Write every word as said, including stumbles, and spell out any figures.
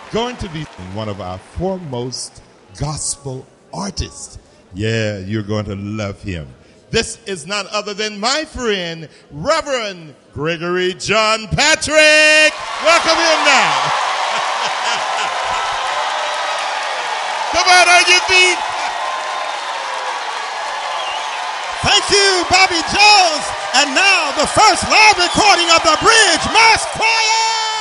going to be one of our foremost gospel artists. Yeah, you're going to love him. This is none other than my friend, Reverend Gregory John Patrick. Welcome him now. Come on, on your feet. Thank you, Bobby Jones. And now the first live recording of the Bridge Mass Choir.